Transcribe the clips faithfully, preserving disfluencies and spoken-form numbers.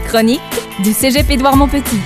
chronique du Cégep Édouard-Montpetit.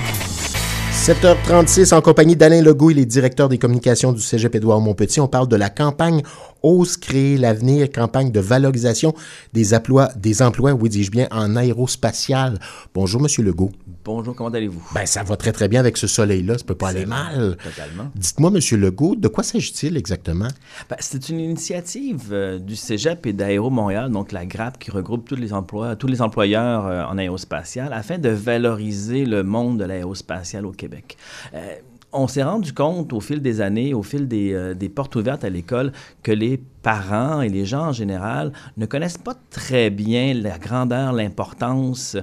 sept heures trente-six, en compagnie d'Alain Legault, il est directeur des communications du Cégep Édouard-Montpetit. On parle de la campagne Ose créer l'avenir, campagne de valorisation des emplois, des emplois, oui, dis-je bien, en aérospatial. Bonjour, Monsieur Legault. Bonjour, comment allez-vous? Ben, ça va très, très bien avec ce soleil-là. Ça peut pas aller mal. Totalement. Dites-moi, Monsieur Legault, de quoi s'agit-il exactement? Ben, c'est une initiative euh, du Cégep et d'Aéro Montréal, donc la GRAP qui regroupe tous les emplois, tous les employeurs euh, en aérospatial, afin de valoriser le monde de l'aérospatial au Québec. Euh, On s'est rendu compte au fil des années, au fil des, euh, des portes ouvertes à l'école, que les parents et les gens en général ne connaissent pas très bien la grandeur, l'importance,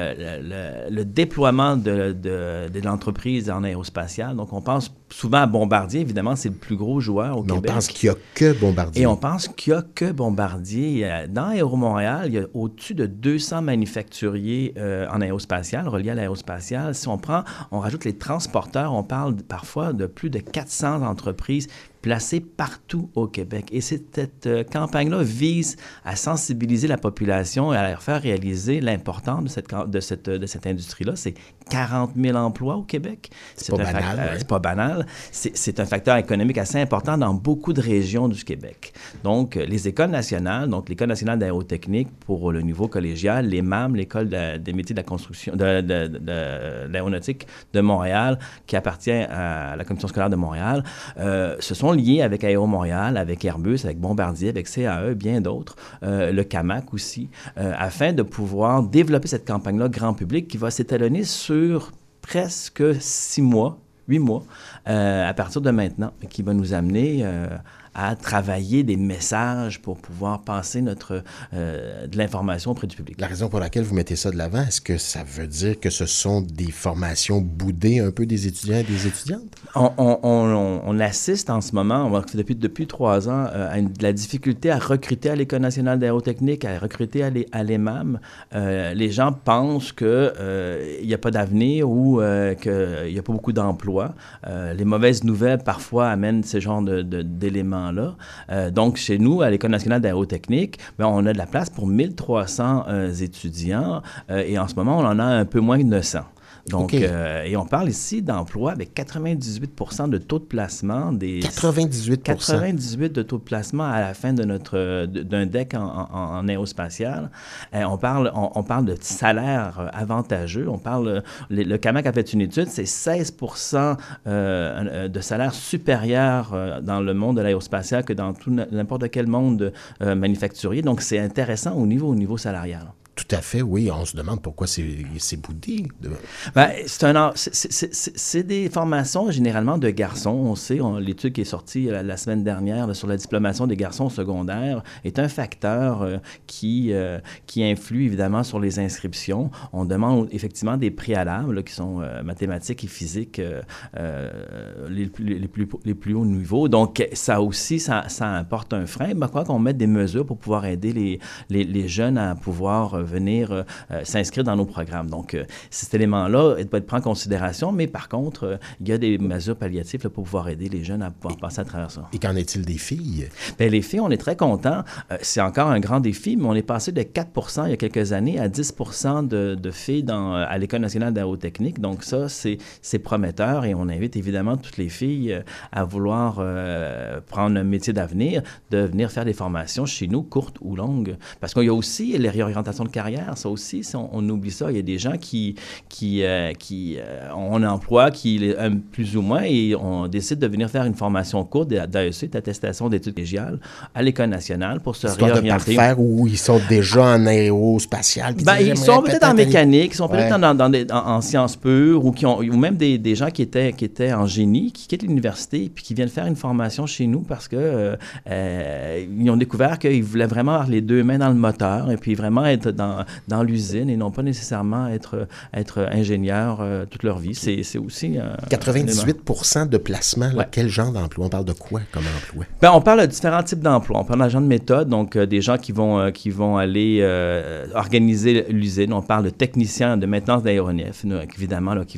euh, le, le, le déploiement de, de, de l'entreprise en aérospatiale. Donc, on pense souvent à Bombardier, évidemment, c'est le plus gros joueur au Mais Québec. on pense qu'il n'y a que Bombardier. Et on pense qu'il n'y a que Bombardier. Dans Aéro Montréal, il y a au-dessus de deux cents manufacturiers euh, en aérospatial, reliés à l'aérospatial. Si on prend, on rajoute les transporteurs, on parle parfois de plus de quatre cents entreprises placées partout au Québec. Et cette euh, campagne-là vise à sensibiliser la population et à leur faire réaliser l'importance de cette, de cette, de cette industrie-là. C'est quarante mille emplois au Québec. C'est, c'est pas banal. Fact- ouais. C'est pas banal. C'est, c'est un facteur économique assez important dans beaucoup de régions du Québec. Donc, les écoles nationales, donc l'École nationale d'aérotechnique pour le niveau collégial, l'E M A M, l'École de, des métiers de la construction, de, de, de, de l'aéronautique de Montréal, qui appartient à la Commission scolaire de Montréal, euh, se sont liés avec Aéro Montréal, avec Airbus, avec Bombardier, avec C A E, bien d'autres, euh, le CAMAC aussi, euh, afin de pouvoir développer cette campagne-là grand public qui va s'étalonner sur presque six mois, huit mois, euh, à partir de maintenant, qui va nous amener euh, à travailler des messages pour pouvoir passer notre, euh, de l'information auprès du public. La raison pour laquelle vous mettez ça de l'avant, est-ce que ça veut dire que ce sont des formations boudées un peu des étudiants et des étudiantes? On, on, on, on assiste en ce moment, on, depuis, depuis trois ans, euh, à une, la difficulté à recruter à l'École nationale d'aérotechnique, à recruter à, l'E, à l'E M A M. Euh, les gens pensent qu'il euh, n'y a pas d'avenir ou euh, qu'il n'y a pas beaucoup d'emplois. Euh, les mauvaises nouvelles, parfois, amènent ce genre de, de, d'éléments là. Euh, donc, chez nous, à l'École nationale d'aérotechnique, ben, on a de la place pour mille trois cents euh, étudiants euh, et en ce moment, on en a un peu moins de neuf cents. Donc, okay. euh, et on parle ici d'emplois avec quatre-vingt-dix-huit pour cent de taux de placement. Des quatre-vingt-dix-huit pour cent quatre-vingt-dix-huit de taux de placement à la fin de notre, d'un deck en, en, en aérospatial. Euh, on, parle, on, on parle de salaires avantageux. On parle, le, le CAMAC a fait une étude, c'est seize pour cent euh, de salaires supérieurs euh, dans le monde de l'aérospatial que dans tout, n'importe quel monde euh, manufacturier. Donc, c'est intéressant au niveau, au niveau salarial. Tout à fait, oui. On se demande pourquoi c'est, c'est boudé. Ben, c'est, un, c'est, c'est, c'est, c'est des formations généralement de garçons. On sait, on, l'étude qui est sortie la, la semaine dernière là, sur la diplomation des garçons au secondaire est un facteur euh, qui, euh, qui influe évidemment sur les inscriptions. On demande effectivement des préalables là, qui sont euh, mathématiques et physiques euh, euh, les, les, plus, les plus hauts niveaux. Donc, ça aussi, ça, ça apporte un frein. Ben, quoi qu'on mette des mesures pour pouvoir aider les, les, les jeunes à pouvoir euh, venir euh, s'inscrire dans nos programmes. Donc, euh, cet élément-là doit être pris en considération, mais par contre, euh, il y a des mesures palliatives là, pour pouvoir aider les jeunes à pouvoir et, passer à travers ça. Et qu'en est-il des filles? Bien, les filles, on est très contents. Euh, c'est encore un grand défi, mais on est passé de quatre pour cent il y a quelques années à dix pour cent de, de filles dans, à l'École nationale d'aérotechnique. Donc, ça, c'est, c'est prometteur et on invite évidemment toutes les filles euh, à vouloir euh, prendre un métier d'avenir, de venir faire des formations chez nous, courtes ou longues. Parce qu'il y a aussi les réorientations de carrière, ça aussi, on, on oublie ça. Il y a des gens qui, qui, euh, qui euh, ont un emploi qui euh, plus ou moins et on décide de venir faire une formation courte d'A E C, d'attestation d'études collégiales, à l'École nationale pour se Histoire réorienter. De parfaire où ils sont déjà en aérospatial. Ben, ils sont peut-être en mécanique, ils sont peut-être ouais. dans, dans des, en, en sciences pures ou, qui ont, ou même des, des gens qui étaient, qui étaient en génie, qui quittent l'université puis qui viennent faire une formation chez nous parce que euh, euh, ils ont découvert qu'ils voulaient vraiment avoir les deux mains dans le moteur et puis vraiment être dans dans l'usine et non pas nécessairement être, être ingénieur euh, toute leur vie. C'est, c'est aussi... Euh, quatre-vingt-dix-huit pour cent de placement, là, ouais. Quel genre d'emploi? On parle de quoi comme emploi? Ben, on parle de différents types d'emplois. On parle d'agents de méthode, donc euh, des gens qui vont, euh, qui vont aller euh, organiser l'usine. On parle de techniciens de maintenance d'aéronefs, évidemment, là, qui vont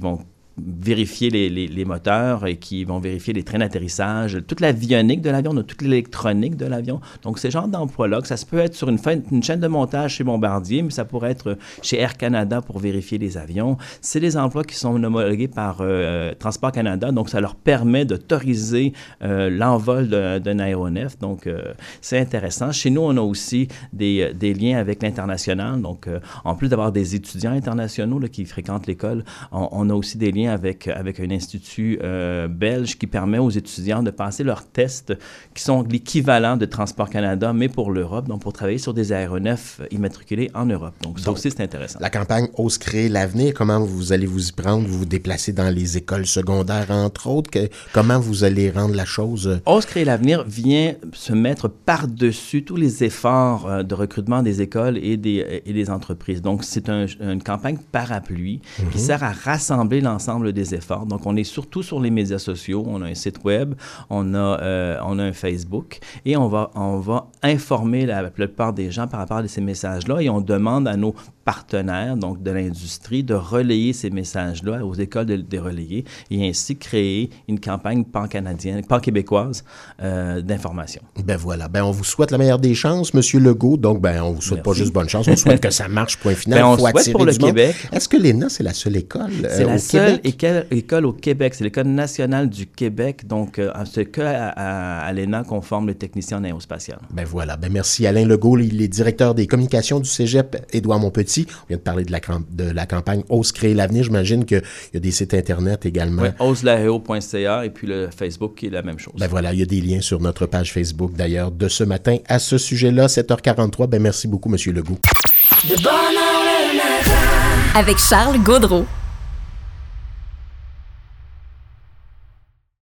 vérifier les, les, les moteurs et qui vont vérifier les trains d'atterrissage, toute l'avionique de l'avion, toute l'électronique de l'avion. Donc, ces genres d'emplois-là, que ça se peut être sur une, fin, une chaîne de montage chez Bombardier, mais ça pourrait être chez Air Canada pour vérifier les avions. C'est des emplois qui sont homologués par euh, Transport Canada, donc ça leur permet d'autoriser euh, l'envol de, d'un aéronef. Donc, euh, c'est intéressant. Chez nous, on a aussi des, des liens avec l'international. Donc, euh, en plus d'avoir des étudiants internationaux là, qui fréquentent l'école, on, on a aussi des liens avec, avec un institut euh, belge qui permet aux étudiants de passer leurs tests qui sont l'équivalent de Transport Canada, mais pour l'Europe, donc pour travailler sur des aéronefs immatriculés en Europe. Donc, ça donc, aussi, c'est intéressant. La campagne Ose créer l'avenir, comment vous allez vous y prendre? Vous vous déplacez dans les écoles secondaires, entre autres. Que, comment vous allez rendre la chose? Ose créer l'avenir vient se mettre par-dessus tous les efforts euh, de recrutement des écoles et des, et des entreprises. Donc, c'est un, une campagne parapluie mm-hmm. qui sert à rassembler l'ensemble des efforts. Donc, on est surtout sur les médias sociaux. On a un site web, on a, euh, on a un Facebook et on va, on va informer la, la plupart des gens par rapport à ces messages-là et on demande à nos partenaires, donc de l'industrie, de relayer ces messages-là aux écoles de, de relayer et ainsi créer une campagne pan-canadienne, pan-québécoise euh, d'information. Ben voilà. Ben on vous souhaite la meilleure des chances, Monsieur Legault. Donc, ben on vous souhaite Merci. Pas juste bonne chance, on souhaite que ça marche, point final. Ben on Faut souhaite pour le Québec. Est-ce que l'E N A, c'est la seule école euh, C'est la au seule Québec? école, école au Québec. C'est l'École nationale du Québec. Donc, euh, c'est que à, à, à l'E N A qu'on forme les techniciens en aérospatial. Ben voilà. Ben merci Alain Legault. Il est directeur des communications du Cégep Édouard-Montpetit. On vient de parler de la, de la campagne Ose créer l'avenir. J'imagine qu'il y a des sites Internet également. Oui, ose l'aéro point c a et puis le Facebook qui est la même chose. Ben voilà, il y a des liens sur notre page Facebook d'ailleurs de ce matin à ce sujet-là, sept heures quarante-trois. Ben merci beaucoup, M. Legault. De bonheur le matin. Avec Charles Gaudreault.